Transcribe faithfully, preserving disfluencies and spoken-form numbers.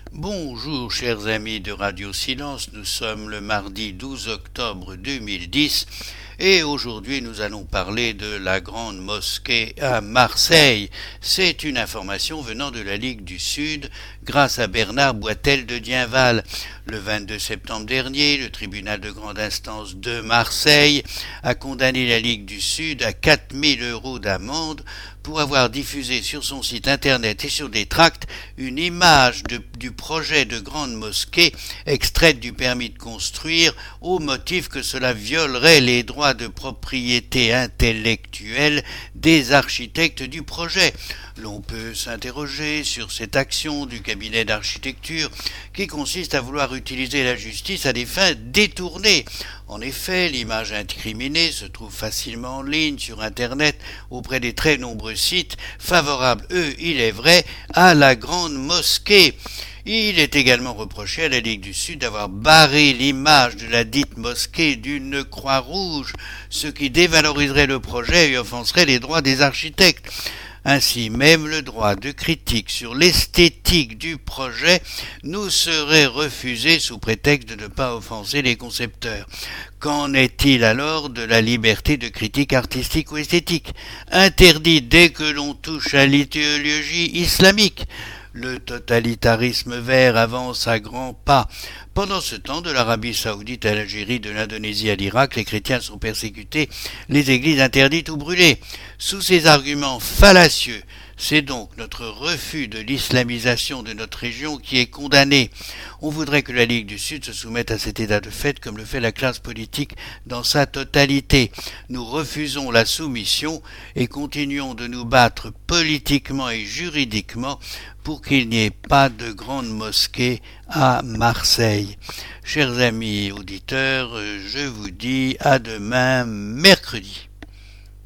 Bonjour chers amis de Radio Silence, nous sommes le mardi douze octobre deux mille dix et aujourd'hui nous allons parler de la grande mosquée à Marseille. C'est une information venant de la Ligue du Sud grâce à Bernard Boitel de Dienval. Le vingt-deux septembre dernier, le tribunal de grande instance de Marseille a condamné la Ligue du Sud à quatre mille euros d'amende pour avoir diffusé sur son site internet et sur des tracts une image de, du projet de grande mosquée extraite du permis de construire au motif que cela violerait les droits de propriété intellectuelle des architectes du projet. L'on peut s'interroger sur cette action du cabinet d'architecture qui consiste à vouloir utiliser la justice à des fins détournées. En effet, l'image incriminée se trouve facilement en ligne sur Internet auprès des très nombreux sites favorables, eux, il est vrai, à la grande mosquée. Il est également reproché à la Ligue du Sud d'avoir barré l'image de la dite mosquée d'une croix rouge, ce qui dévaloriserait le projet et offenserait les droits des architectes. Ainsi, même le droit de critique sur l'esthétique du projet nous serait refusé sous prétexte de ne pas offenser les concepteurs. Qu'en est-il alors de la liberté de critique artistique ou esthétique, interdite dès que l'on touche à l'idéologie islamique? Le totalitarisme vert avance à grands pas. Pendant ce temps, de l'Arabie saoudite à l'Algérie, de l'Indonésie à l'Irak, les chrétiens sont persécutés, les églises interdites ou brûlées. Sous ces arguments fallacieux, c'est donc notre refus de l'islamisation de notre région qui est condamné. On voudrait que la Ligue du Sud se soumette à cet état de fait comme le fait la classe politique dans sa totalité. Nous refusons la soumission et continuons de nous battre politiquement et juridiquement pour qu'il n'y ait pas de grande mosquée à Marseille. Chers amis auditeurs, je vous dis à demain mercredi.